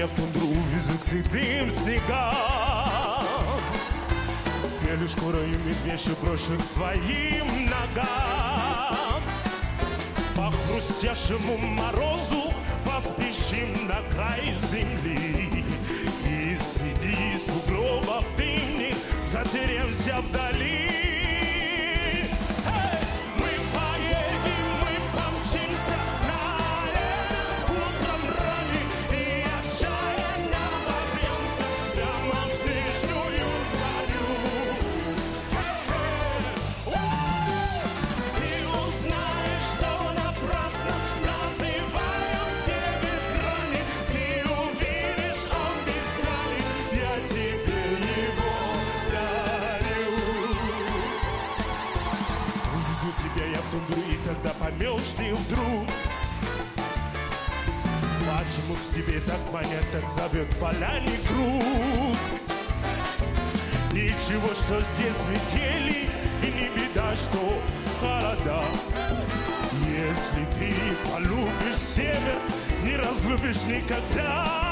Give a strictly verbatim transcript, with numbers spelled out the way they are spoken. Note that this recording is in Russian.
в тундру везу к седым снегам. Белю медвежью брошу к твоим ногам. По хрустящему морозу поспешим на край земли, и среди сугробов дымных затеремся вдали. Тогда поймешь ты вдруг, почему к себе так манят, так зовет поляний круг. Ничего, что здесь метели, и не беда, что холода. Если ты полюбишь север, не разлюбишь никогда.